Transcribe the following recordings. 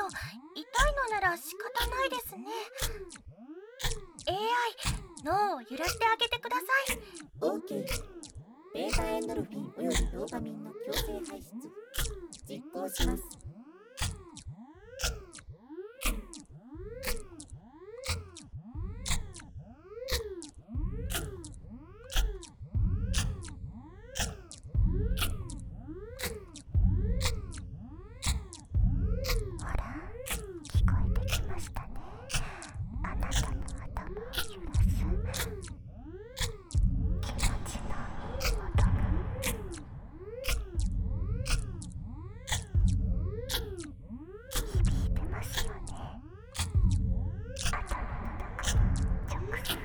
よ。痛いのなら仕方ないですね。AI、脳を揺らしてあげてください。 OK。 ベータエンドルフィンおよびドーパミンの強制排出実行します。 ほら、聞こえてきましたね。あなたの頭を揺らす気持ちのいい音が。響いてますよね。頭の中に直接。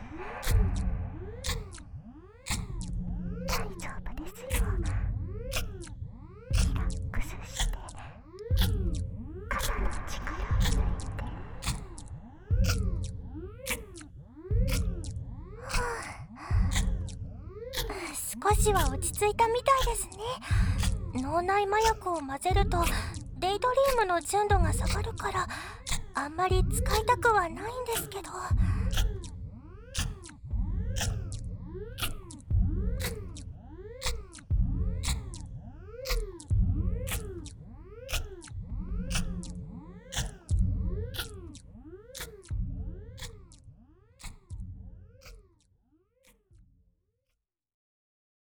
大丈夫ですよ。リラックスして肩の力を抜いて。 少しは落ち着いたみたいですね。脳内麻薬を混ぜるとデイドリームの純度が下がるからあんまり使いたくはないんですけど。